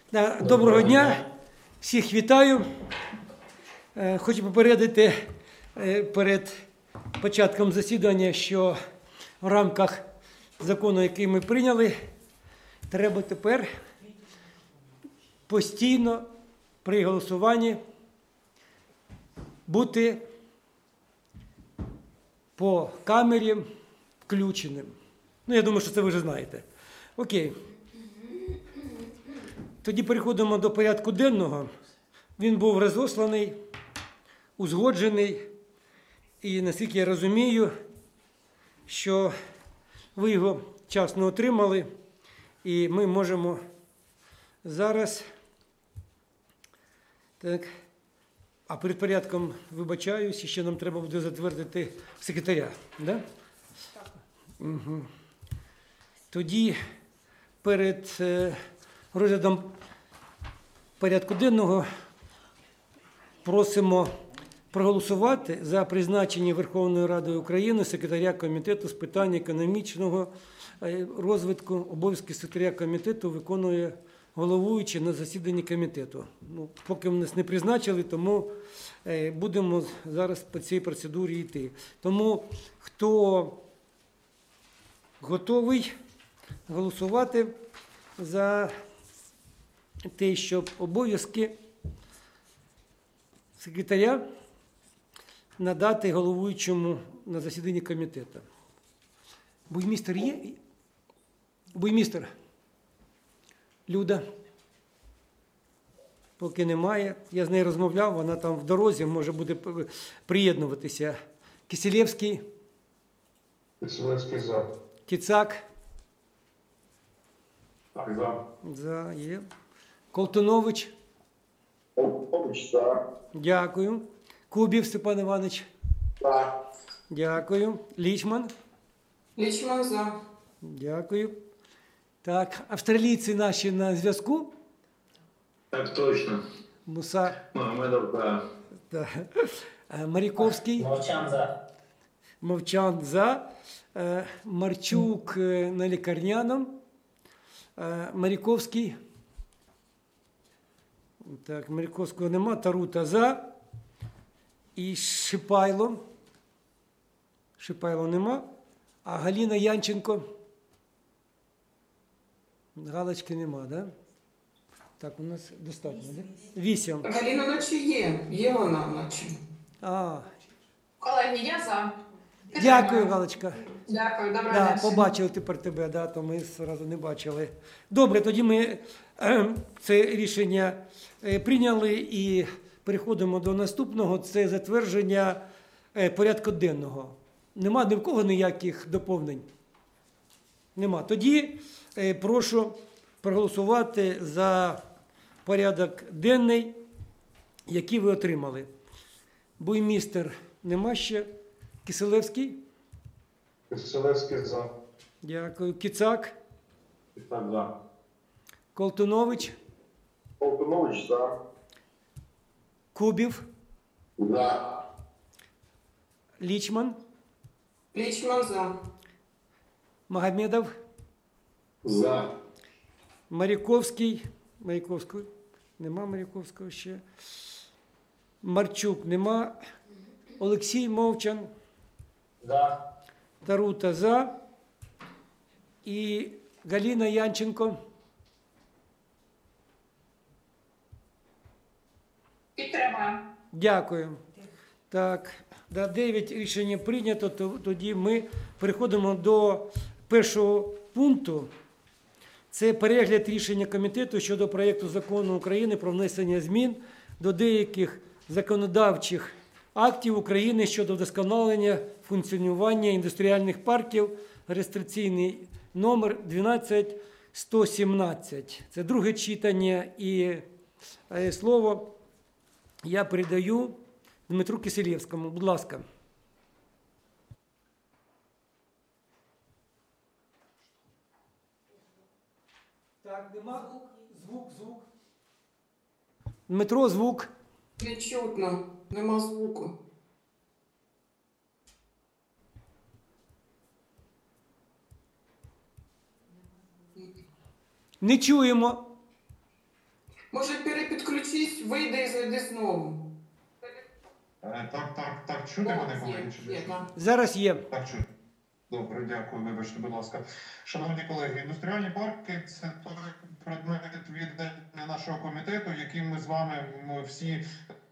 Доброго дня, всіх вітаю. Хочу попередити перед початком засідання, що в рамках закону, який ми прийняли, треба тепер постійно при голосуванні бути по камері включеним. Я думаю, що це ви вже знаєте. Окей. Тоді переходимо до порядку денного. Він був розосланий, узгоджений. І, наскільки я розумію, що ви його вчасно отримали. І ми можемо зараз... Так. А перед порядком, вибачаюсь, ще нам треба буде затвердити секретаря. Да? Так. Угу. Тоді перед розглядом порядку денного просимо проголосувати за призначення Верховною Радою України секретаря комітету з питань економічного розвитку. Обов'язки секретаря комітету виконує головуючий на засіданні комітету. Поки нас не призначили, тому будемо зараз по цій процедурі йти. Тому хто готовий голосувати за те, щоб обов'язки секретаря надати головуючому на засіданні комітету. Буймістер є? Буймістер? Люда? Поки немає. Я з нею розмовляв, вона там в дорозі, може буде приєднуватися. Кисилевський? Кисилевський за. Кицак? Так, за. За, є. Колтунович? Колтунович за. Дякую. Кубів Степан Іванович? За. Дякую. Лічман? Лічман за. Дякую. Так, австралійці наші на зв'язку? Так точно. Муса? Магомедов, да. Маріковський? Мовчан за. Мовчан за. Марчук на лікарняному. Маріковський? Так, Маріковського нема. Тарута за. І Шипайло? Шипайло нема. А Галина Янченко? Галочки нема, да? Так, у нас достатньо, да? 8. Галіна наче є. Є вона наче. Колеги, я за. Дякую, Галочка. Дякую, добре. Да, побачили тепер тебе, да, то ми одразу не бачили. Добре, тоді ми це рішення прийняли і переходимо до наступного. Це затвердження порядку денного. Нема ні в кого ніяких доповнень? Нема. Тоді прошу проголосувати за порядок денний, який ви отримали. Буймістер нема ще. Кисилевський? Кисилевський за. Дякую. Кицак? Так, за. Колтунович? Колтунович за. Кубів? За. Лічман? Лічман за. Магомедов? За. Маріковський? Маріковський? Нема Маріковського ще. Марчук нема. Олексій Мовчан? За. Тарута за. І Галина Янченко? Підтримую. Дякую. Так, 9 рішення прийнято, тоді ми переходимо до першого пункту. Це перегляд рішення комітету щодо проєкту закону України про внесення змін до деяких законодавчих актів України щодо вдосконалення функціонування індустріальних парків, реєстраційний номер 12117. Це друге читання і слово я передаю Дмитру Кисилевському. Будь ласка. Так, нема? Звук. Дмитро, звук. Не чутно. Нема звуку. Не чуємо. Може, перепідключись, вийди і зайди знову. Так, чути мене, колеги? Чи не Є, чути? так. Зараз є. Так, чути. Добре, дякую, вибачте, будь ласка. Шановні колеги, індустріальні парки – це той предмет віддання нашого комітету, яким ми з вами всі...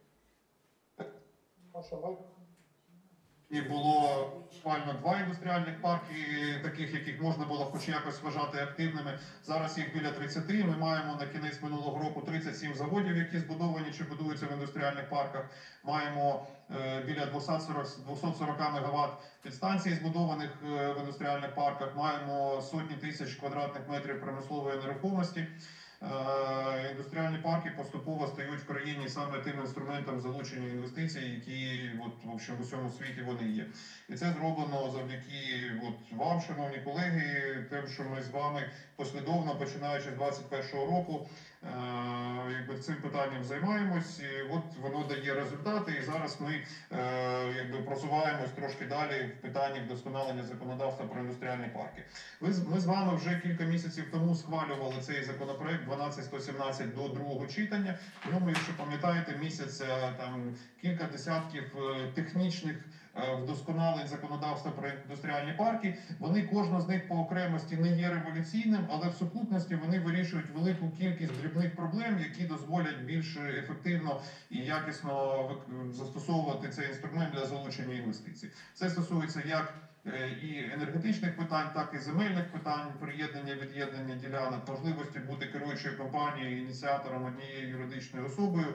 І було буквально 2 індустріальних парки, таких, яких можна було хоч якось вважати активними. Зараз їх біля 30. Ми маємо на кінець минулого року 37 заводів, які збудовані чи будуються в індустріальних парках. Маємо біля 240 МВт підстанцій, збудованих в індустріальних парках. Маємо сотні тисяч квадратних метрів промислової нерухомості. Індустріальні парки поступово стають в країні саме тим інструментом залучення інвестицій, які в общем, в усьому світі вони є. І це зроблено завдяки вам, шановні колеги, тим, що ми з вами послідовно, починаючи з 2021 року, цим питанням займаємось. І воно дає результати. І зараз ми просуваємось трошки далі в питанні вдосконалення законодавства про індустріальні парки. Ми з вами вже кілька місяців тому схвалювали цей законопроект 12117 до другого читання. В ньому, якщо пам'ятаєте, місяця там кілька десятків технічних вдосконалень законодавства про індустріальні парки. Вони, кожна з них по окремості не є революційним, але в сукупності вони вирішують велику кількість дрібних проблем, які дозволять більш ефективно і якісно застосовувати цей інструмент для залучення інвестицій. Це стосується як і енергетичних питань, так і земельних питань, приєднання, від'єднання ділянок, можливості бути керуючою компанією, ініціатором однією юридичною особою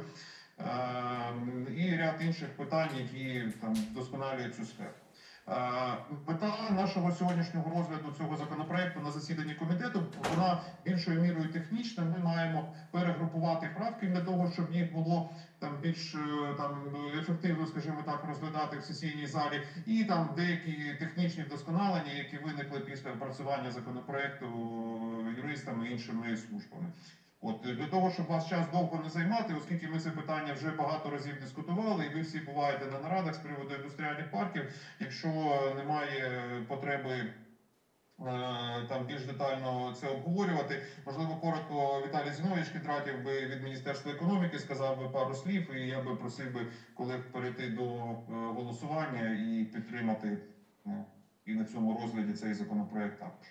і ряд інших питань, які там вдосконалюють цю сферу. Мета нашого сьогоднішнього розгляду цього законопроекту на засіданні комітету, вона більшою мірою технічна. Ми маємо перегрупувати правки для того, щоб їх було більш ефективно, скажімо так, розглядати в сесійній залі, і деякі технічні вдосконалення, які виникли після опрацювання законопроекту юристами і іншими службами. Для того, щоб вас час довго не займати, оскільки ми це питання вже багато разів дискутували, і ви всі буваєте на нарадах з приводу індустріальних парків, якщо немає потреби більш детально це обговорювати, можливо, коротко Віталій Зіновійович Кіндратів би від Міністерства економіки сказав би пару слів, і я би просив би колег перейти до голосування і підтримати і на цьому розгляді цей законопроект також.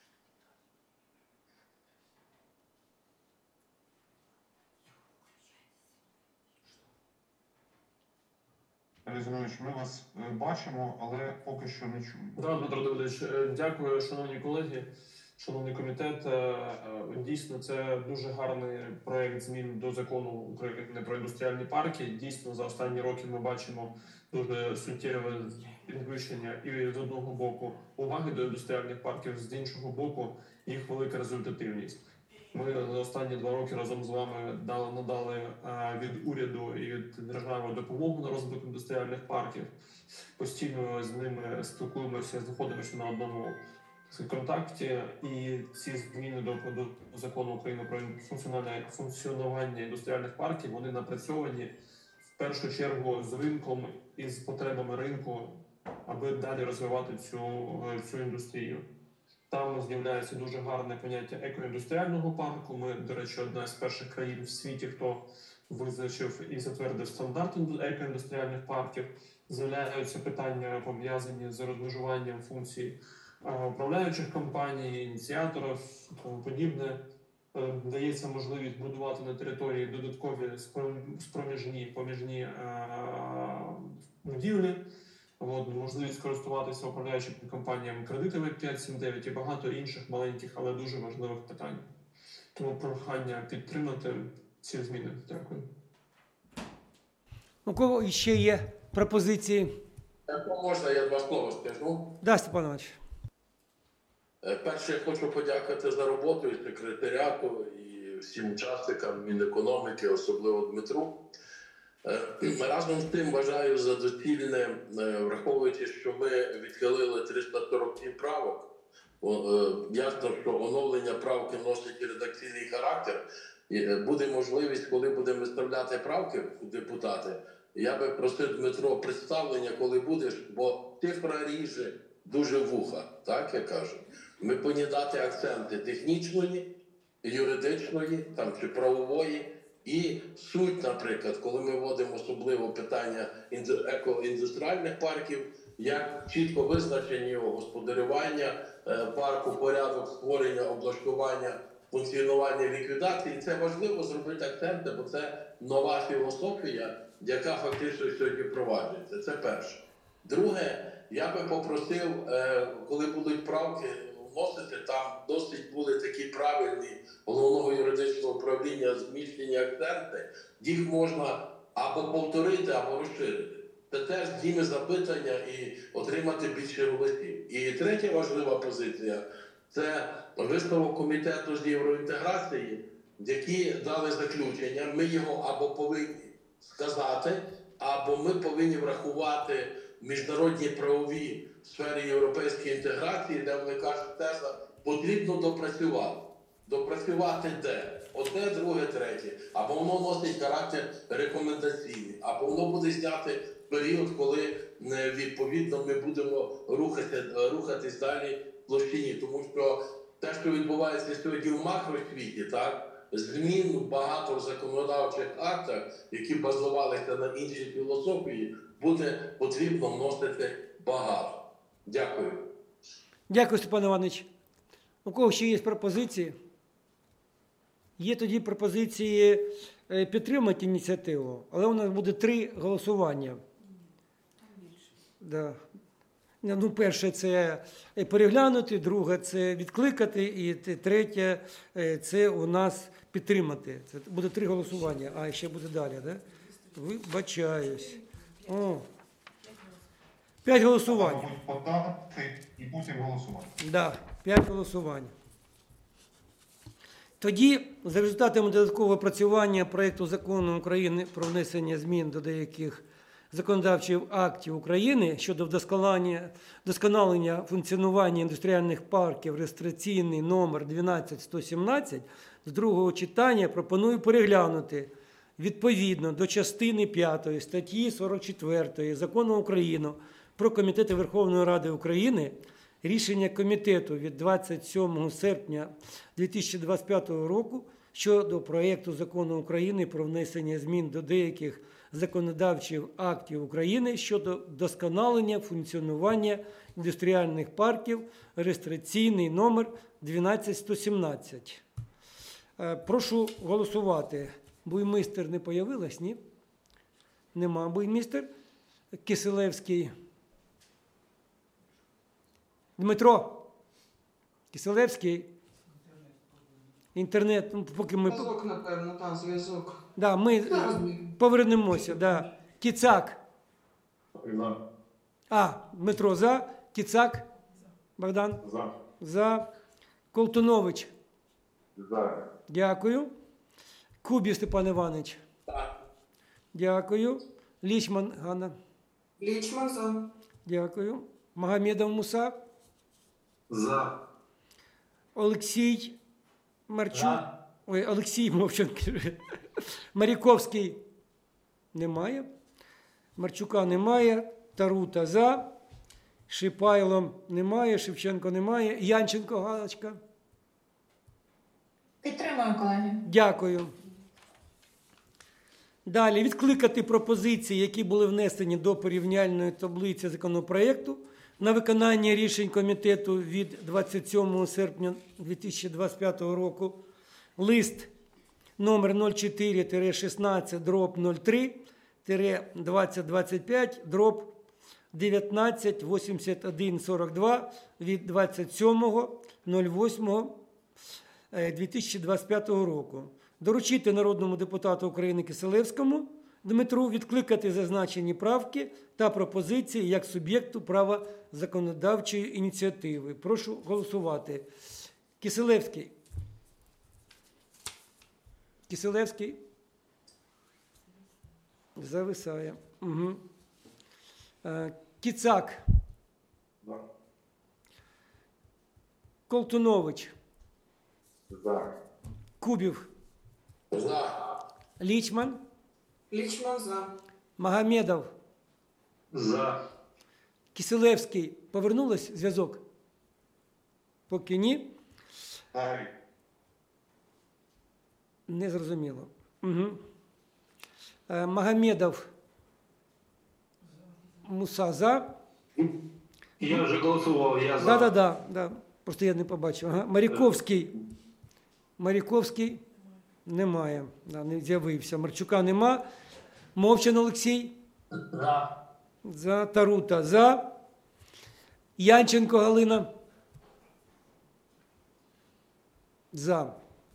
Зіновійович, ми вас бачимо, але поки що не чуємо. Да, Дмитро Давидович, дякую, шановні колеги, шановний комітет. Дійсно, це дуже гарний проект змін до закону України про індустріальні парки. Дійсно, за останні роки ми бачимо дуже суттєве підвищення і з одного боку уваги до індустріальних парків, з іншого боку їх велика результативність. Ми за останні 2 роки разом з вами надали від уряду і від держави допомогу на розвиток індустріальних парків. Постійно з ними спілкуємося, знаходимося на одному контакті. І ці зміни до закону України про функціонування індустріальних парків, вони напрацьовані в першу чергу з ринком і з потребами ринку, аби далі розвивати цю індустрію. Там з'являється дуже гарне поняття екоіндустріального парку. Ми, до речі, одна з перших країн в світі, хто визначив і затвердив стандарт екоіндустріальних парків. З'являються питання, пов'язані з розмежуванням функцій управляючих компаній, ініціаторів і тому подібне. Дається можливість будувати на території додаткові поміжні будівлі. Можливість користуватися управляючими компаніями кредитами 5-7-9 і багато інших маленьких, але дуже важливих питань. Тому прохання підтримати ці зміни. Дякую. У кого ще є пропозиції? Якщо можна, я 2 слова скажу. Да, Степанович. Перше, я хочу подякувати за роботу і секретаріату, і всім учасникам Мінекономіки, особливо Дмитру. Разом з тим вважаю за доцільне, враховуючи, що ми відхилили 347 правок. Ясно, що оновлення правки носить редакційний характер. І буде можливість, коли будемо виставляти правки, депутати, я би просив, Дмитро, представлення, коли будеш, бо цифра ріже дуже вуха, так я кажу. Ми повинні дати акценти технічної, юридичної чи правової І суть, наприклад, коли ми вводимо особливо питання екоіндустріальних парків, як чітко визначені його господарювання парку, порядок створення, облаштування, функціонування, ліквідації. Це важливо зробити акценти, бо це нова філософія, яка фактично сьогодні впроваджується. Це перше. Друге, я би попросив, коли будуть правки вносити, там досить були такі правильні головного юридичного управління зміщені акценти, їх можна або повторити, або розширити. Це теж зніме запитання і отримати більше голосів. І третя важлива позиція – це висновок комітету з євроінтеграції, які дали заключення. Ми його або повинні сказати, або ми повинні врахувати міжнародні правові в сфері європейської інтеграції, де вони кажуть, теза потрібно допрацювати. Допрацювати де? Одне, друге, третє. Або воно носить характер рекомендаційний, або воно буде зняти період, коли відповідно ми будемо рухатись далі в площині. Тому що те, що відбувається сьогодні в макросвіті, так, змін багато в законодавчих актах, які базувалися на іншій філософії, буде потрібно вносити багато. Дякую. Дякую, Степан Іванович. У кого ще є пропозиції? Є тоді пропозиції підтримати ініціативу, але у нас буде 3 голосування. Да. Ну, перше – це переглянути, друге – це відкликати, і третє – це у нас підтримати. Це буде 3 голосування, а ще буде далі, да? Вибачаюсь. О. 5 голосувань. Мабуть, подати і потім голосувати. Да, 5 голосувань. Тоді, за результатами додаткового опрацювання проєкту закону України про внесення змін до деяких законодавчих актів України щодо вдосконалення функціонування індустріальних парків, реєстраційний номер 12117, з другого читання пропоную переглянути відповідно до частини 5 статті 44 Закону України про комітети Верховної Ради України рішення комітету від 27 серпня 2025 року щодо проєкту закону України про внесення змін до деяких законодавчих актів України щодо вдосконалення функціонування індустріальних парків, реєстраційний номер 12117. Прошу голосувати. Буймистер не появилась, ні? Нема Буймистер. Киселевський. Дмитро. Киселевський. Інтернет, ну, поки ми... Зв'язок, напевно, так, зв'язок. Да, ми Зараз ми. повернемося. Да. Кіцак. За. А, Дмитро за. Кіцак. Богдан. За. За. Колтунович. За. Дякую. Кубів Степан Іванович. Так. Дякую. Лічман Ганна. Лічман за. Дякую. Магомедов Муса. За. Олексій Марчук. За. Ой, Олексій Мовченко. Маріковський немає. Марчука немає. Тарута за. Шипайло немає. Шевченко немає. Янченко Галочка. Підтримую, колеги. Дякую. Далі. Відкликати пропозиції, які були внесені до порівняльної таблиці законопроекту на виконання рішень комітету від 27 серпня 2025 року. Лист номер 04-16-03-2025-198142 від 27.08.2025 року. Доручити народному депутату України Киселевському Дмитру відкликати зазначені правки та пропозиції як суб'єкту права законодавчої ініціативи. Прошу голосувати. Киселевський. Киселевський. Зависає. Угу. Кіцак. За. Колтунович. За. Кубів. За. Лічман. Лічман за. Магомедов. За. Киселевський. Повернулась зв'язок? Поки ні. Далі. Не зрозуміло. Угу. Магомедов Муса за. Я вже голосував, я за. Да. Просто я не побачив. Ага. Маріковський немає. Да, не з'явився. Марчука нема. Мовчан Олексій. За. За. Тарута за. Янченко Галина. За.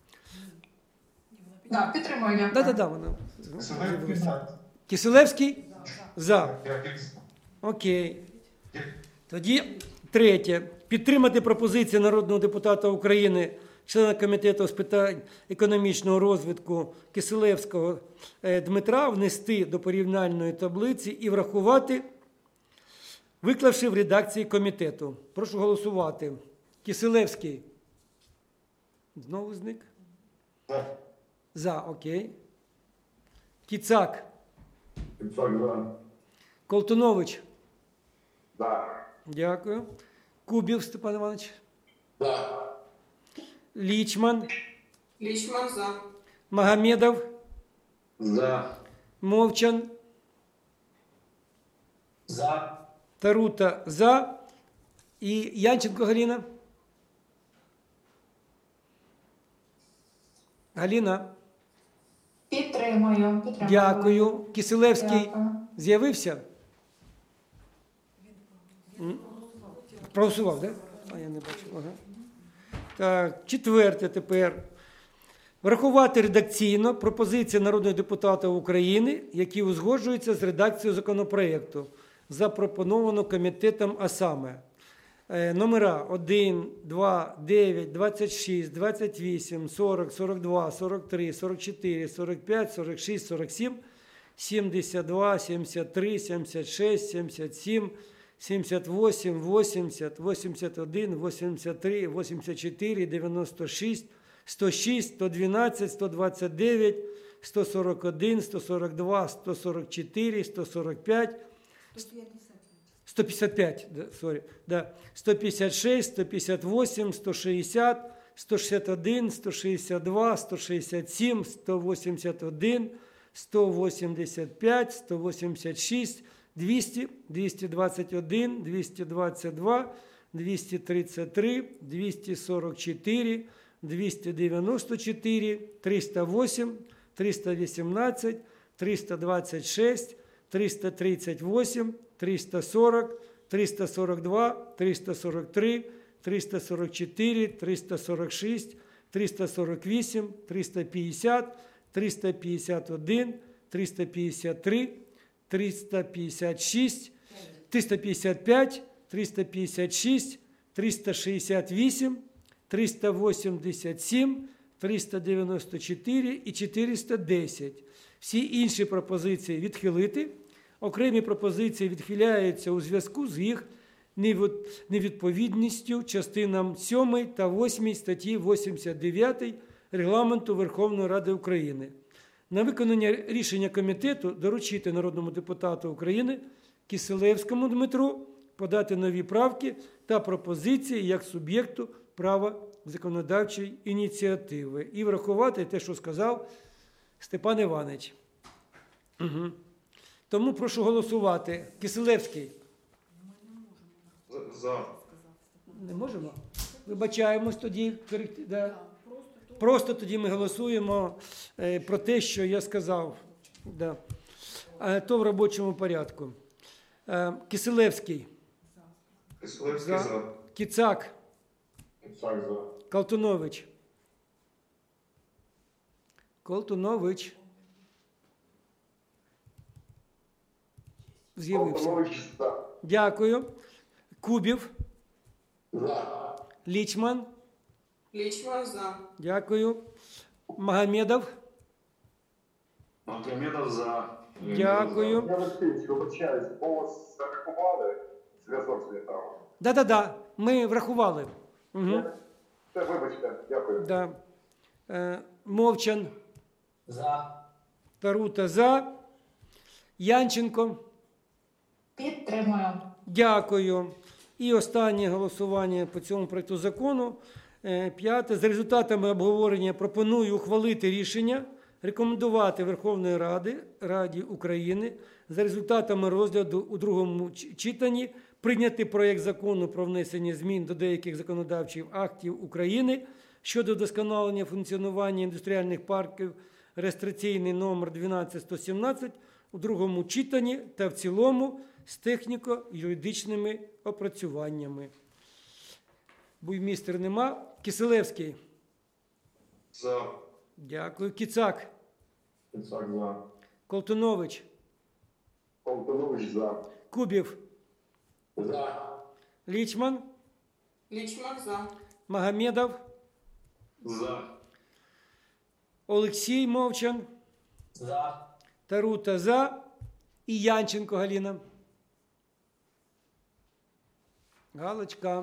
Да, підтримую, дякую. Да, вона. Киселевський за. Киселевський? За. Дякую. Окей. Тоді третє. Підтримати пропозицію народного депутата України, члена комітету з питань економічного розвитку Киселевського Дмитра внести до порівняльної таблиці і врахувати, виклавши в редакції комітету. Прошу голосувати. Киселевський. Знову зник? За. За, окей. Кіцак. За. Колтунович. За. Дякую. Кубів Степан Іванович. Да. Лічман. Лічман за. Магомедов. За. Мовчан. За. Тарута за. І Янченко Галина. Галина. Підтримую. Дякую. Киселевський Дякую. з'явився? Проголосував, так? А я не бачив. Ага. Так, четверте тепер. Врахувати редакційно пропозиції народного депутата України, які узгоджуються з редакцією законопроекту, запропоновано комітетом, а саме номера 1, 2, 9, 26, 28, 40, 42, 43, 44, 45, 46, 47, 72, 73, 76, 77, 78, 80, 81, 83, 84, 96, 106, 112, 129, 141, 142, 144, 145, 155, да, 156, 158, 160, 161, 162, 167, 181, 185, 186, 200, 221, 222, 233, 244, 294, 308, 318, 326, 338, 340, 342, 343, 344, 346, 348, 350, 351, 353, 356, 355, 356, 368, 387, 394 і 410. Всі інші пропозиції відхилити. Окремі пропозиції відхиляються у зв'язку з їх невідповідністю частинам 7 та 8 статті 89 Регламенту Верховної Ради України. На виконання рішення комітету доручити народному депутату України Киселевському Дмитру подати нові правки та пропозиції як суб'єкту права законодавчої ініціативи. І врахувати те, що сказав Степан Іванович. Угу. Тому прошу голосувати. Киселевський. За. Не можемо? Вибачаємось тоді. Да. Просто тоді ми голосуємо про те, що я сказав. Да. То в робочому порядку. Киселевський. Киселевський за. Кіцак. Кицак за. Колтунович. Колтунович. З'явився. Дякую. Кубів. За. Лічман. Лічман за. Дякую. Магомедов. Магомедов за. Дякую. Я Олексійович, вибачаюсь, голос зарахували, зв'язок злітав. Да. Ми врахували. Угу. Це вибачте, дякую. Да. Мовчан. За. Тарута за. Янченко. Підтримую. Дякую. І останнє голосування по цьому проекту закону. П'яте. За результатами обговорення пропоную ухвалити рішення рекомендувати Верховної Раді України за результатами розгляду у другому читанні прийняти проєкт закону про внесення змін до деяких законодавчих актів України щодо вдосконалення функціонування індустріальних парків реєстраційний номер 12117 у другому читанні та в цілому з техніко-юридичними опрацюваннями. Буймістер нема. Киселевський. За. Дякую. Кіцак. Кицак за. Колтунович. Колтунович за. Кубів. За. Лічман. Лічман за. Магомедов. За. Олексій Мовчан. За. Тарута за. І Янченко Галина. Галочка.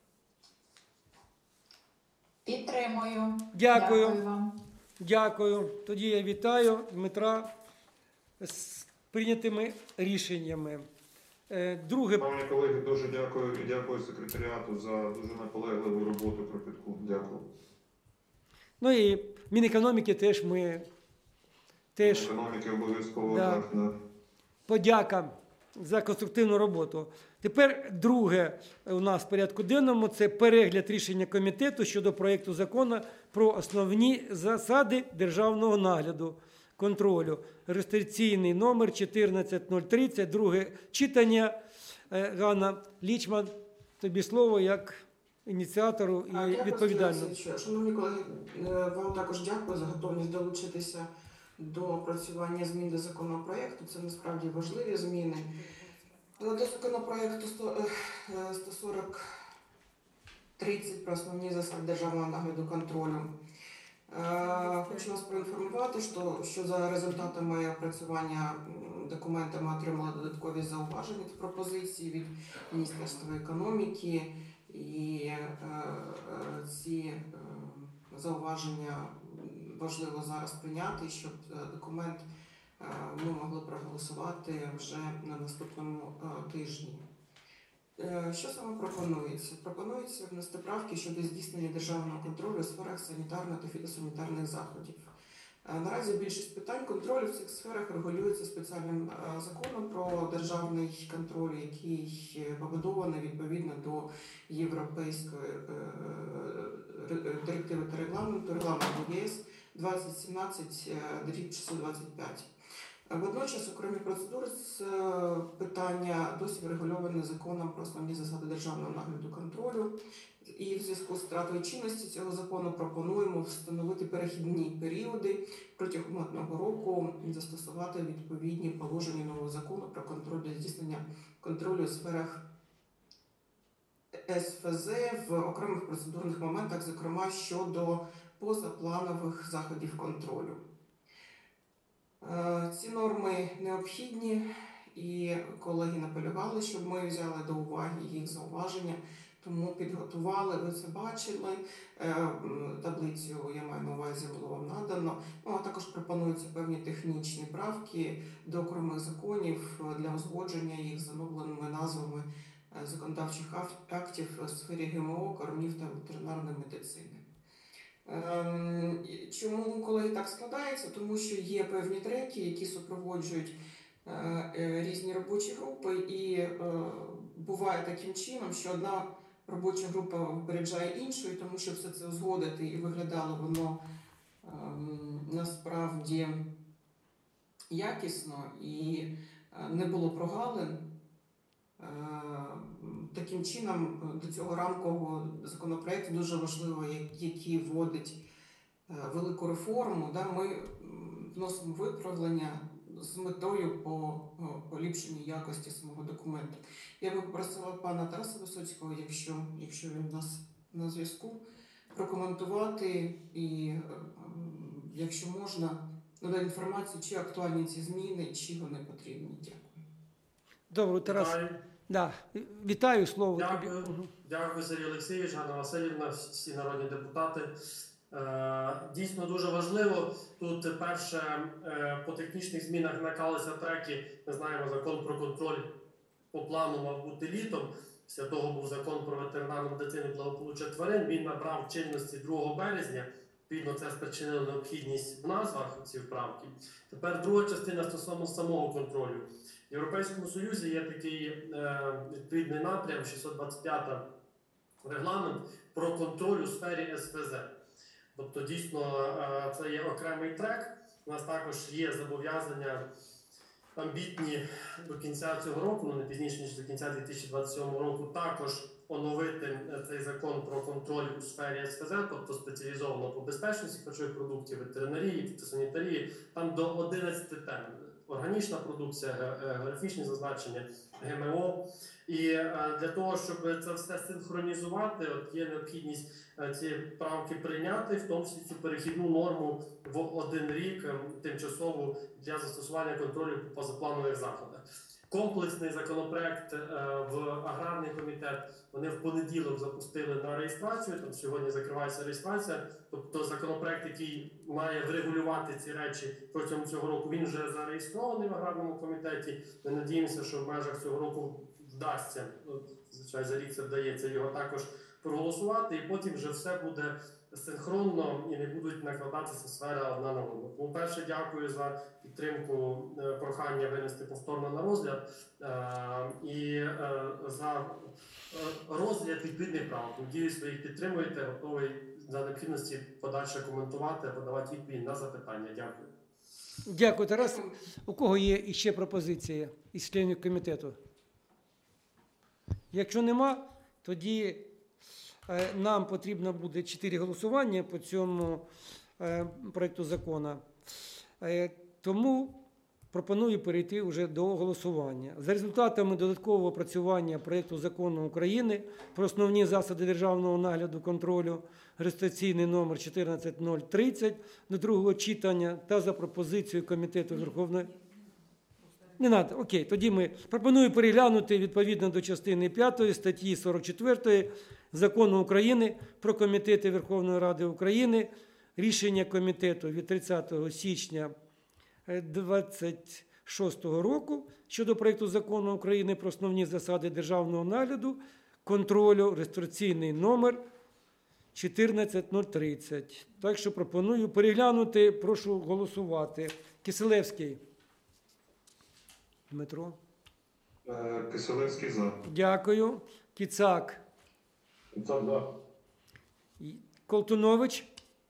Підтримую. Дякую. Дякую вам. Дякую. Тоді я вітаю Дмитра з прийнятими рішеннями. Друге. Шановні колеги, дуже дякую і дякую секретаріату за дуже наполегливу роботу кропітку. Дякую. Ну і Мінекономіки теж ми Економіки обов'язково Да. так. Да. подяка за конструктивну роботу. Тепер друге у нас в порядку денному – це перегляд рішення комітету щодо проєкту закону про основні засади державного нагляду, контролю. Реєстраційний номер 14030, друге читання. Ганна Лічман, тобі слово як ініціатору і відповідальному. Шановні колеги, вам також дякую за готовність долучитися до опрацювання змін до законопроекту. Це насправді важливі зміни. До законопроекту 14030 про основні засади державного нагляду контролю. Хочу вас проінформувати, що за результатами опрацювання документа ми отримали додаткові зауваження та пропозиції від Міністерства економіки. І ці зауваження важливо зараз прийняти, щоб документ ми могли проголосувати вже на наступному тижні. Що саме пропонується? Пропонується внести правки щодо здійснення державного контролю у сферах санітарно- та фітосанітарних заходів. Наразі більшість питань контролю в цих сферах регулюється спеціальним законом про державний контроль, який побудований відповідно до Європейської директиви та регламенту ЄС 2017/625. Водночас окремі процедури з питання досі врегульовані законом про основні засади державного нагляду контролю. І в зв'язку з втратою чинності цього закону пропонуємо встановити перехідні періоди протягом одного року, застосувати відповідні положення нового закону про контроль для здійснення контролю у сферах СФЗ в окремих процедурних моментах, зокрема щодо позапланових заходів контролю. Ці норми необхідні, і колеги наполягали, щоб ми взяли до уваги їх зауваження, тому підготували, ви це бачили, таблицю, я маю на увазі, було вам надано, а також пропонуються певні технічні правки до окремих законів для узгодження їх з оновленими назвами законодавчих актів у сфері ГМО, кормів та ветеринарної медицини. Чому, колеги, так складається? Тому що є певні треки, які супроводжують різні робочі групи, і буває таким чином, що одна робоча група випереджає іншу, і тому що все це узгодити і виглядало воно насправді якісно і не було прогалин. Таким чином, до цього рамкового законопроекту дуже важливо, який вводить велику реформу, ми вносимо виправлення з метою по поліпшенню якості самого документу. Я би попросила пана Тараса Висоцького, якщо він у нас на зв'язку, прокоментувати і, якщо можна, надати інформацію, чи актуальні ці зміни, чи вони потрібні. Дякую. Добре, Тарас. Вітаю. Да. Вітаю, слово тобі. Дякую. Дякую, Сергій Олексійович, Ганна Васильівна, всі народні депутати. Дійсно дуже важливо. Тут перше, по технічних змінах накалися треки. Ми знаємо, закон про контроль по плану мав бути літом. Після того був закон про ветеринарну медицину і благополуччя тварин. Він набрав чинності 2 березня. відповідно це спричинило необхідність в назвах ці вправки. Тепер друга частина стосовно самого контролю. В Європейському Союзі є такий відповідний напрям, 625 регламент про контроль у сфері СФЗ. Тобто, дійсно, це є окремий трек. У нас також є зобов'язання амбітні до кінця цього року, ну не пізніше, ніж до кінця 2027 року, також оновити цей закон про контроль у сфері СФЗ, тобто спеціалізовано по безпечності харчових продуктів, ветеринарії, фітосанітарії, там до 11 тем. Органічна продукція, географічні зазначення, ГМО. І для того, щоб це все синхронізувати, от є необхідність ці правки прийняти, в тому числі цю перехідну норму в 1 рік тимчасову для застосування контролю по позапланових заходах. Комплексний законопроект в аграрний комітет вони в понеділок запустили на реєстрацію, там сьогодні закривається реєстрація, тобто законопроект, який має врегулювати ці речі протягом цього року, він вже зареєстрований в аграрному комітеті. Ми надіємося, що в межах цього року вдасться, звичайно, за рік це вдається його також проголосувати, і потім вже все буде синхронно і не будуть накладатися сфера одна на одну. Тому перше, дякую за підтримку прохання винести повторно на розгляд і за розгляд відповідних правок. Надіюсь, ви їх підтримуєте, готовий за необхідності подальше коментувати, подавати відповідь на запитання. Дякую. Дякую, Тарас. У кого є іще пропозиції із членів комітету? Якщо нема, тоді нам потрібно буде 4 голосування по цьому проєкту закону. Тому пропоную перейти вже до голосування. За результатами додаткового опрацювання проєкту закону України про основні засади державного нагляду контролю, реєстраційний номер 14030 до другого читання та за пропозицією Комітету Верховної... Не треба, окей, тоді ми пропоную переглянути відповідно до частини 5 статті 44 Закону України про комітети Верховної Ради України рішення комітету від 30 січня 2026 року щодо проєкту закону України про основні засади державного нагляду контролю, реєстраційний номер 14030. Так що пропоную переглянути, прошу голосувати. Киселевський. Дмитро. Киселевський за. Дякую. Кіцак. Кицак за. Колтунович.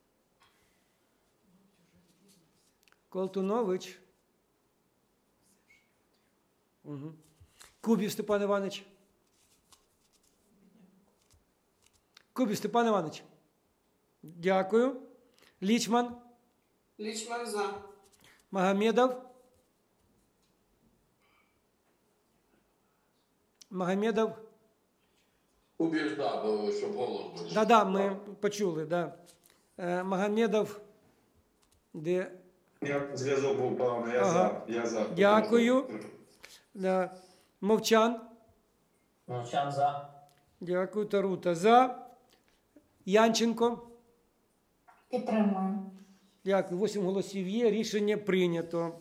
Колтунович. Угу. Кубів Степан Іванович. Кубів Степан Іванович. Дякую. Лічман. Лічман за. Магомедов. Магомедов. Убіждав, щоб голос був. Да, ми почули, да. Магомедов. Де? Зв'язок був поганий, я за. Дякую. Да. Мовчан. Мовчан за. Дякую. Тарута за. Янченко. Підтримую. Дякую. 8 голосів є. Рішення прийнято.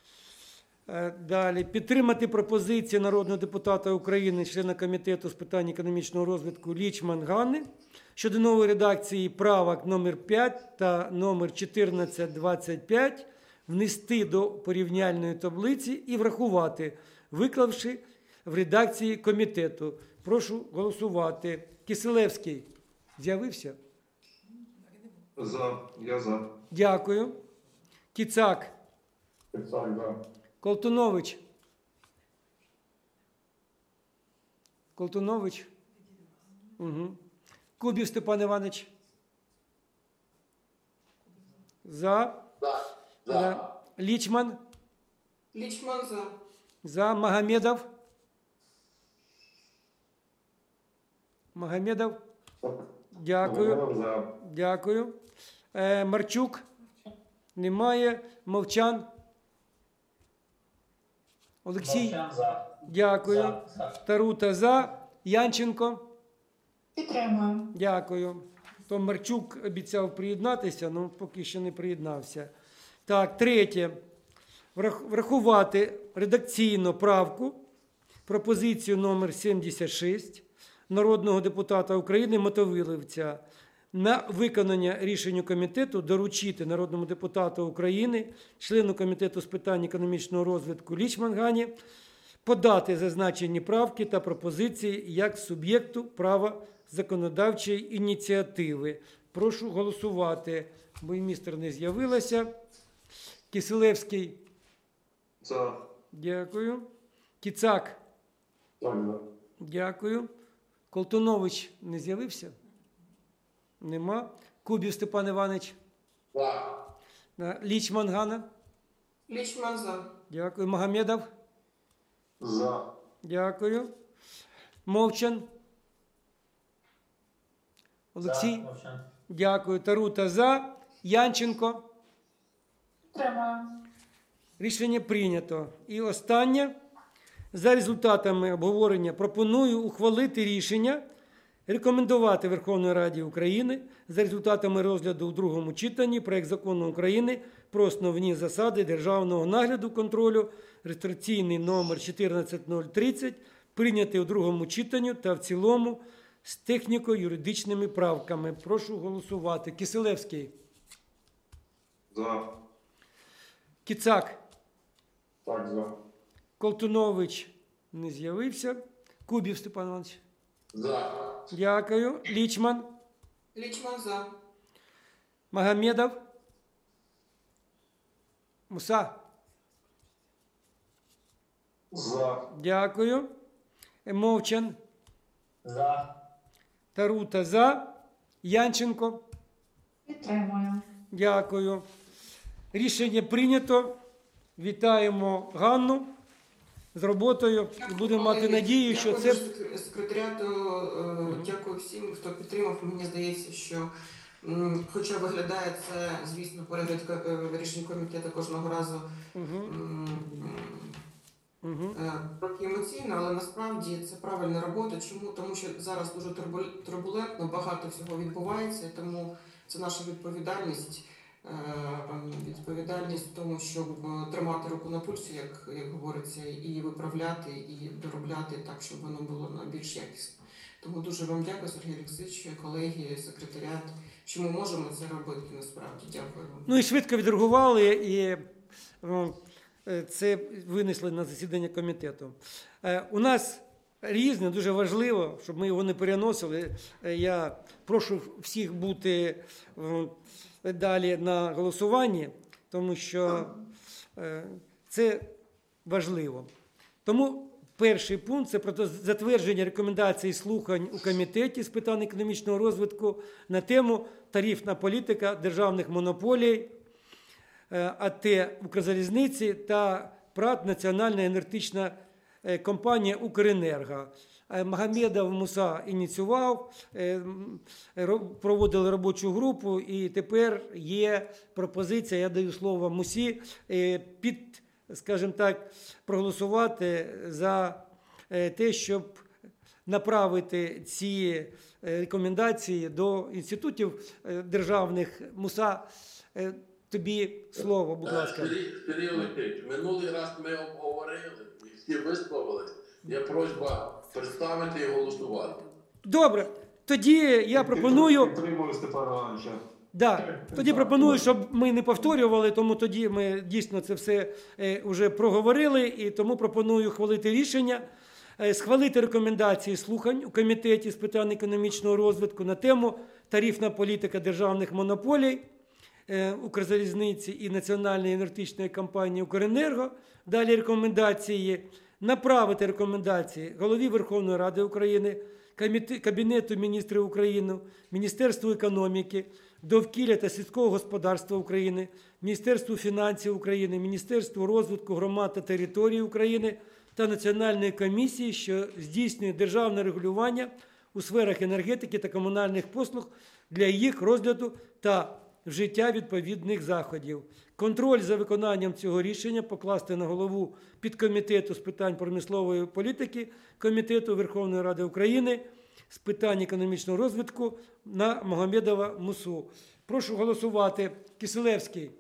Далі. Підтримати пропозиції народного депутата України, члена Комітету з питань економічного розвитку Лічман Ганни щодо нової редакції правок номер 5 та номер 1425 внести до порівняльної таблиці і врахувати, виклавши в редакції комітету. Прошу голосувати. Киселевський з'явився? За. Я за. Дякую. Кіцак. Кицак за. Колтунович. Колтунович. Угу. Кубів Степан Іванович. За. За. Лічман. Лічман за. За. Магомедов. Магомедов. Дякую. За. Дякую. Марчук. Немає. Мовчан. Олексій. Мовчан за. Дякую. За. Тарута за. Янченко. Підтримую. Дякую. То Марчук обіцяв приєднатися, але поки що не приєднався. Так, третє. Врахувати редакційну правку, пропозицію номер 76 народного депутата України Мотовиловця на виконання рішення комітету доручити народному депутату України, члену комітету з питань економічного розвитку Лічман Ганні, подати зазначені правки та пропозиції як суб'єкту права законодавчої ініціативи. Прошу голосувати. Буймістер не з'явилася. Кисилевський. За. Дякую. Кицак. Так, за. Дякую. Колтунович не з'явився? Нема. Кубів Степан Іванович. За. Лічман Ганна. Лічман за. Дякую. Магомедов. За. Дякую. Мовчан. Олексій. За. Мовчан. Дякую. Тарута за. Янченко. Підтримую. Рішення прийнято. І останнє. За результатами обговорення пропоную ухвалити рішення рекомендувати Верховній Раді України за результатами розгляду у другому читанні проект Закону України про основні засади державного нагляду контролю, реєстраційний номер 14030, прийняти у другому читанні та в цілому з техніко-юридичними правками. Прошу голосувати. Кисилевський. За. Кицак. Так, за. Колтунович не з'явився. Кубів Степан Іванович. За. Дякую. Лічман. Лічман за. Магомедов. Муса. За. Дякую. Мовчан. За. Тарута за. Янченко. Підтримую. Дякую. Рішення прийнято. Вітаємо Ганну з роботою і будемо мати надію, що це... Дякую секретаріату, дякую всім, хто підтримав. Мені здається, що хоча виглядає це, звісно, перегляд рішень комітету кожного разу трохи емоційно, але насправді це правильна робота. Чому? Тому що зараз дуже турбулентно, багато всього відбувається, тому це наша відповідальність. Відповідальність в тому, щоб тримати руку на пульсі, як говориться, і виправляти, і доробляти так, щоб воно було більш якісно. Тому дуже вам дякую, Сергій Олексійович, колеги, секретаріат, що ми можемо це робити, насправді. Дякую вам. Ну і швидко відреагували, і це винесли на засідання комітету. У нас різне, дуже важливо, щоб ми його не переносили. Я прошу всіх бути далі на голосуванні, тому що це важливо. Тому перший пункт – це про затвердження рекомендацій слухань у Комітеті з питань економічного розвитку на тему тарифна політика державних монополій, АТ «Укрзалізниці» та ПРАТ «Національна енергетична компанія «Укренерго». Магомедов Муса ініціював, проводили робочу групу, і тепер є пропозиція, я даю слово Мусі, скажімо так, проголосувати за те, щоб направити ці рекомендації до інститутів державних. Муса, тобі слово, будь ласка. Сергій Олексійович, минулий раз ми обговорили і всі висловились. Є просьба представити і голосувати. Добре, тоді я пропоную... Підтримую Степана Івановича. Да. Тоді пропоную, щоб ми не повторювали, тому тоді ми дійсно це все вже проговорили, і тому пропоную ухвалити рішення, схвалити рекомендації слухань у Комітеті з питань економічного розвитку на тему тарифна політика державних монополій, Укрзалізниці і Національної енергетичної компанії «Укренерго». Далі рекомендації. Направити рекомендації Голові Верховної Ради України, Кабінету міністрів України, Міністерству економіки, довкілля та сільського господарства України, Міністерству фінансів України, Міністерству розвитку громад та територій України та Національної комісії, що здійснює державне регулювання у сферах енергетики та комунальних послуг для їх розгляду та вжиття відповідних заходів. Контроль за виконанням цього рішення покласти на голову підкомітету з питань промислової політики Комітету Верховної Ради України з питань економічного розвитку на Магомедова Мусу. Прошу голосувати. Кисилевський.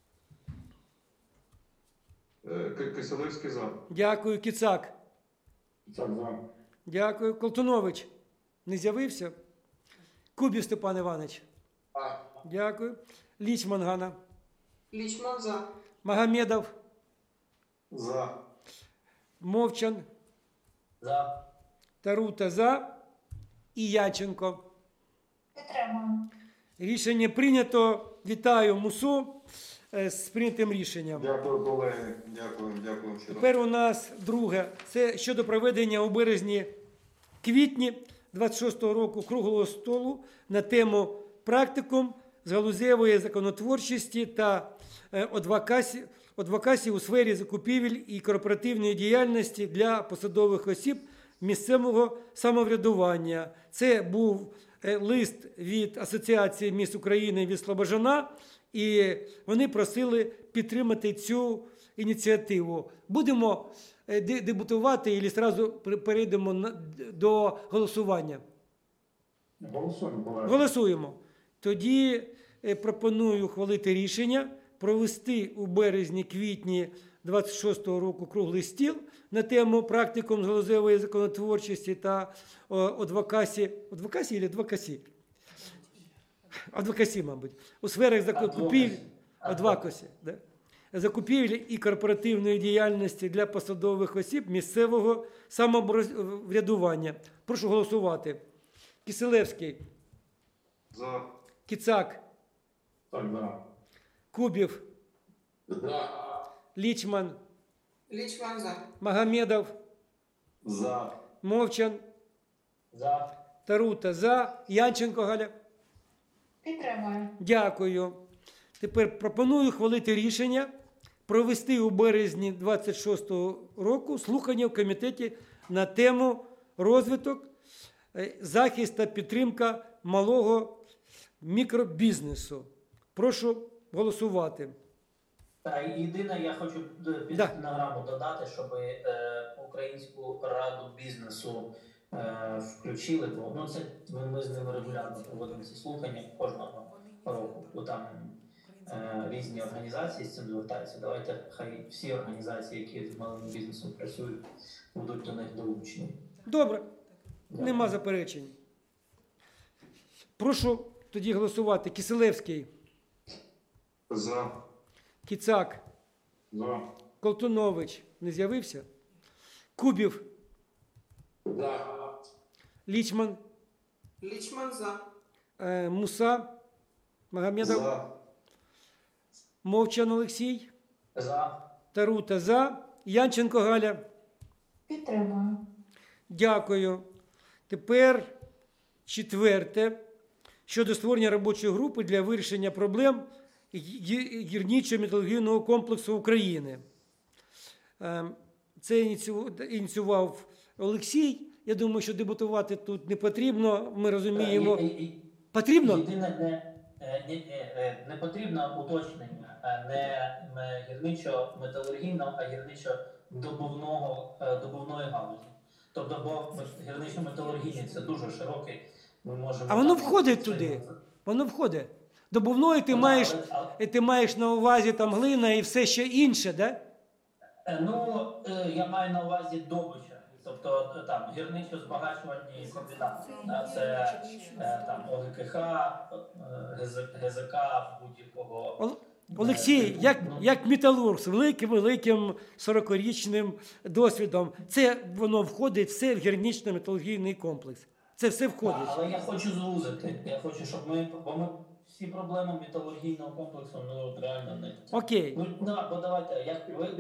Киселевський за. Дякую. Кицак. Так, за. Дякую. Колтунович. Не з'явився? Кубів Степан Іванович. За. Дякую. Лічман Ганна. Лічман за. Магомедов. За. Мовчан. За. Тарута за. І Яченко. Підтримую. Рішення прийнято. Вітаю МУСу з прийнятим рішенням. Дякую, колеги. Дякую. Тепер у нас друге. Це щодо проведення у березні-квітні 26-го року круглого столу на тему практикум з галузевої законотворчості та адвокації у сфері закупівель і корпоративної діяльності для посадових осіб місцевого самоврядування. Це був лист від Асоціації міст України від Слобожана, і вони просили підтримати цю ініціативу. Будемо дебатувати і одразу перейдемо до голосування. Голосуємо, колеги. Голосуємо. Тоді пропоную ухвалити рішення провести у березні-квітні 26-го року круглий стіл на тему практикум з галузевої законотворчості та адвокації, мабуть, у сферах закупівель, да? Закупівель і корпоративної діяльності для посадових осіб місцевого самоврядування. Прошу голосувати. Киселевський. За. Кицак. Так, за. Кубів. За. Лічман. Лічман за. Магомедов. За. Мовчан. За. Тарута за. Янченко Галя. Підтримую. Дякую. Тепер пропоную ухвалити рішення провести у березні 26-го року слухання в комітеті на тему розвиток, захист та підтримка малого мікробізнесу. Прошу голосувати. Та єдине, я хочу під Да. стенограму додати, щоб Українську раду бізнесу включили, бо це ми з ними регулярно проводимо ці слухання кожного року, бо там різні організації з цим звертаються. Давайте хай всі організації, які з малим бізнесом працюють, будуть до них долучені. Добре. Дякую. Нема заперечень. Прошу тоді голосувати. Киселевський. За. Кицак. За. Колтунович. Не з'явився? Кубів. За. Лічман. Лічман за. Муса. Магомедов. За. Мовчан Олексій. За. Тарута за. Янченко Галя. Підтримую. Дякую. Тепер четверте. Щодо створення робочої групи для вирішення проблем гірничо-металургійного комплексу України. Це ініціював Олексій. Я думаю, що дебатувати тут не потрібно. Ми розуміємо. Потрібно? Єдине, не потрібно уточнення, не гірничо-металургійного, а гірничо-добувної галузі. Тобто, бо гірничо-металургійний – це дуже широкий. Ми можемо А воно там входить туди. Воно входить. Добувною ти маєш на увазі там глина і все ще інше, да? Я маю на увазі добича. Тобто там гірничо-збагачувальні комбінати. Це там ОГКХ, ГЗК будь-якого. Олексій, як металург з великим 40-річним досвідом, це воно входить все в гірнично-металургійний комплекс. Це все входить. Але я хочу звузити. Я хочу, щоб бо ми всі проблеми металургійного комплексу реально не... Окей. Бо давайте,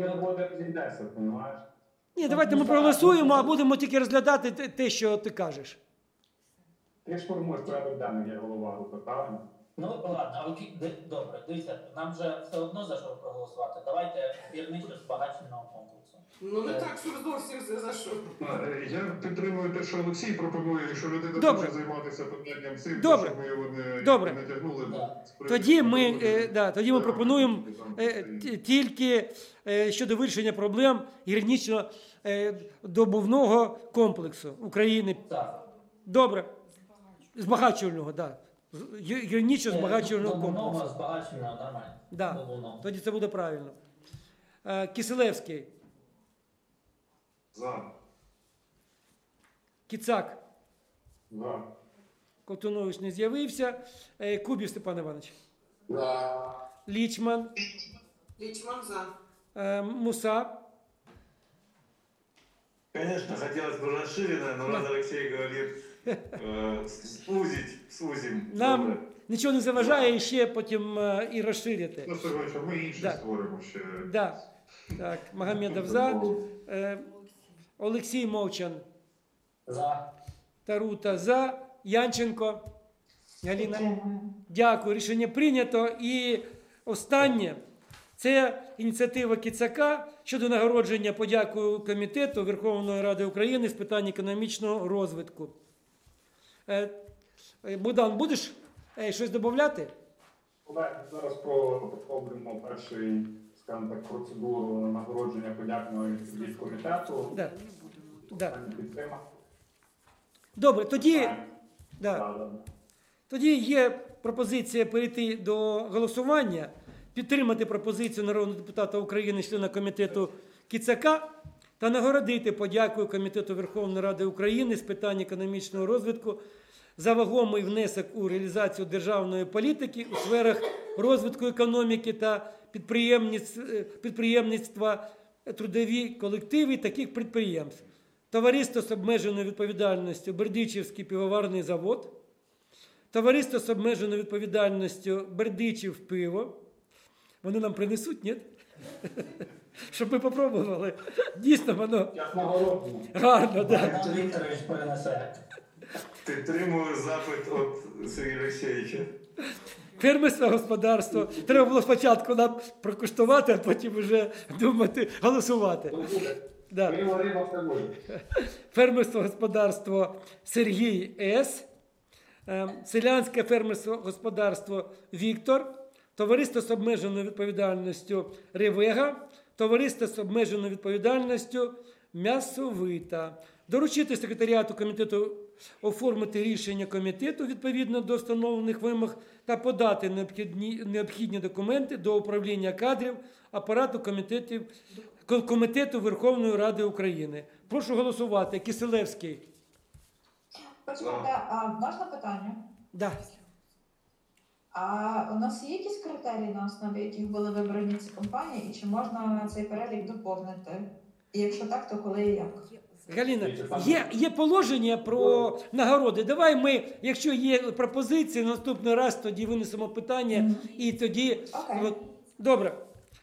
Ні, давайте ми проголосуємо, а будемо тільки розглядати те, що ти кажеш. Ти ж формуєш порядок денний, як голова групи, правильно? Ладно, окей, добре, дивіться, нам же все одно за що проголосувати. Давайте гірничо-збагачувального комплексу. Не так, що зовсім за що. Я підтримую те, що Олексій пропонує, якщо людина Добре. хоче займатися питанням цим, Добре. щоб ми його не Добре. натягнули. Тоді ми пропонуємо тільки щодо вирішення проблем гірничо-добувного комплексу України. Так. Добре. Збагачувального, так. Гірничо-збагачувального комплексу. Добувного, збагачувального, нормально. Да. Добувного. Тоді це буде правильно. Киселевський. За. Кицак. За. Колтунович не з'явився. Кубів Степан Іванович. За. Лічман. Лічман за. Муса. Конечно, хотелось бы расширенное, но раз Алексей говорит, сузим. Нам Добре. нічого не заважає ще потім і розширити. Ну, що ми інше Да. створимо ще. Да. Так, Магомедов за. Олексій Мовчан. За. Тарута за. Янченко. Галіна. Підтримую. Дякую, рішення прийнято. І останнє – це ініціатива Кицака щодо нагородження подякою Комітету Верховної Ради України з питань економічного розвитку. Богдан, будеш щось додати? Зараз пробуємо перший, скажімо так, процедуру нагородження подякної від комітету. Да. Да. Підтримати. Добре, тоді, Так. да. Да. Тоді є пропозиція перейти до голосування, підтримати пропозицію народного депутата України, члена комітету Кицака та нагородити подякою Комітету Верховної Ради України з питань економічного розвитку за вагомий внесок у реалізацію державної політики у сферах розвитку економіки та підприємництва, трудові колективи таких підприємств. Товариство з обмеженою відповідальністю Бердичівський пивоварний завод, Товариство з обмеженою відповідальністю Бердичів пиво. Вони нам принесуть, ні? Щоб ми попробували. Дійсно, воно Як нагородно. гарно, так. Богдан Вікторович перенесе. Підтримую запит від Сергія Олексійовича. Фермерське господарство. Треба було спочатку нам прокуштувати, а потім вже думати, голосувати. Да. Риба все буде. Фермерське господарство Сергій С. Селянське фермерське господарство Віктор. Товариство з обмеженою відповідальністю Ревега. Товариство з обмеженою відповідальністю М'ясовита. Доручити секретаріату комітету оформити рішення комітету відповідно до встановлених вимог та подати необхідні документи до управління кадрів апарату комітету Верховної Ради України. Прошу голосувати. Киселевський. Почекайте, а можна питання? Да. А у нас є якісь критерії, на основі яких були вибрані ці компанії, і чи можна цей перелік доповнити? І якщо так, то коли і як? Галіна, є положення про нагороди. Давай ми, якщо є пропозиції, наступний раз тоді винесемо питання і тоді... Окей. От, добре.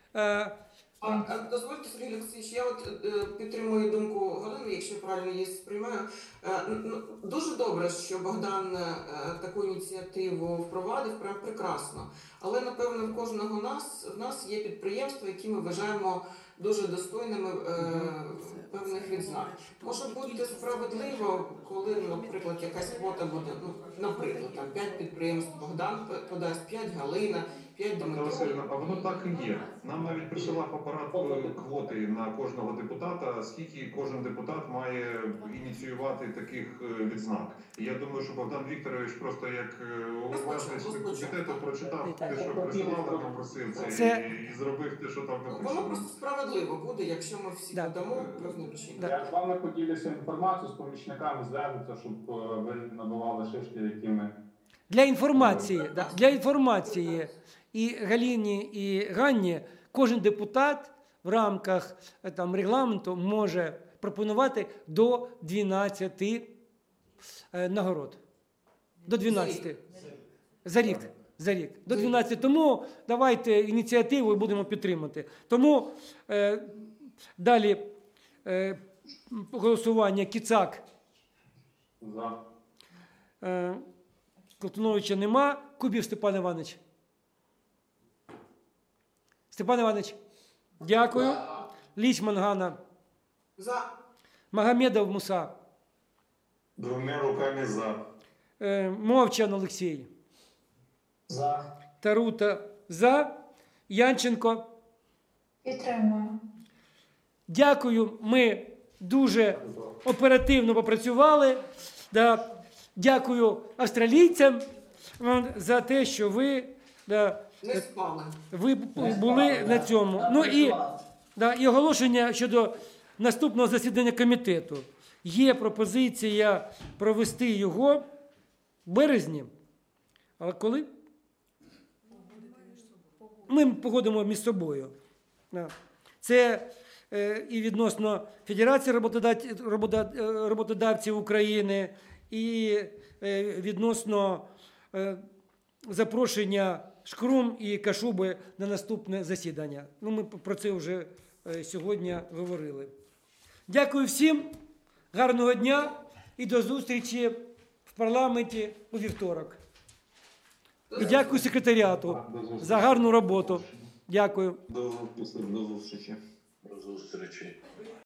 Дозвольте, Сергій Олексійович, я підтримую думку Галини, якщо я правильно її сприймаю. Дуже добре, що Богдан таку ініціативу впровадив, прям прекрасно. Але, напевно, в кожного в нас є підприємства, які ми вважаємо дуже достойними певних відзнак. Може бути справедливо, коли, наприклад, якась квота буде, наприклад, там 5 підприємств Богдан подасть, 5 Галина, 5 Тобто, Василівна, а воно так і є. Нам навіть присилав апарат квоти на кожного депутата, скільки кожен депутат має ініціювати таких відзнак. І я думаю, що Богдан Вікторович просто як уважний член комітету прочитав те, що присилав, попросив це і зробив те, що там Воно написано. просто справедливо буде, якщо ми всі подамо певним чином. Я з вами поділюся інформацією, з помічниками зв'яжуться, щоб ви набивали шишки, якими... Для інформації і Галіні, і Ганні кожен депутат в рамках регламенту може пропонувати до 12 нагород. До 12. За рік. До 12. Тому давайте ініціативу і будемо підтримати. Тому далі голосування Кицак. За. Колтуновича нема. Кубів Степан Іванович. Степан Іванович, дякую. Лічман Ганна. За. Магомедов Муса. Двома руками за. Мовчан Олексій. За. Тарута за. Янченко. Підтримую. Дякую. Ми дуже оперативно попрацювали. Да. Дякую австралійцям за те, що ви Не спали. ви були на цьому. Ну і оголошення щодо наступного засідання комітету. Є пропозиція провести його В березні. Але коли? Ми погодимо між собою. Да. Це і відносно Федерації роботодавців України, і відносно запрошення Шкрум і Кашуби на наступне засідання. Ну, ми про це вже сьогодні говорили. Дякую всім, гарного дня і до зустрічі в парламенті у вівторок. І дякую секретаріату за гарну роботу. Дякую. До зустрічі. До зустрічі.